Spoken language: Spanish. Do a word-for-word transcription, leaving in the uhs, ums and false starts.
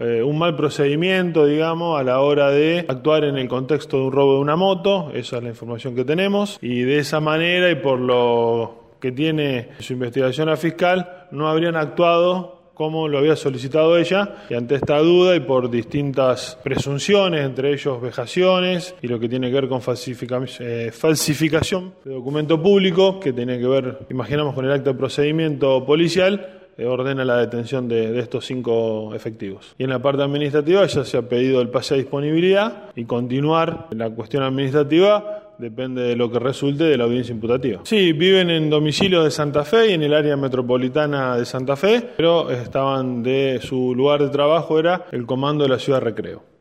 eh, un mal procedimiento, digamos, a la hora de actuar en el contexto de un robo de una moto. Esa es la información que tenemos, y de esa manera y por lo que tiene su investigación la fiscal, no habrían actuado como lo había solicitado ella, y ante esta duda y por distintas presunciones, entre ellos vejaciones y lo que tiene que ver con falsifica, eh, falsificación de documento público, que tiene que ver, imaginamos, con el acta de procedimiento policial, eh, ordena la detención de, de estos cinco efectivos. Y en la parte administrativa ya se ha pedido el pase a disponibilidad, y continuar en la cuestión administrativa depende de lo que resulte de la audiencia imputativa. Sí, viven en domicilio de Santa Fe y en el área metropolitana de Santa Fe, pero estaban de su lugar de trabajo era el comando de la Ciudad Recreo.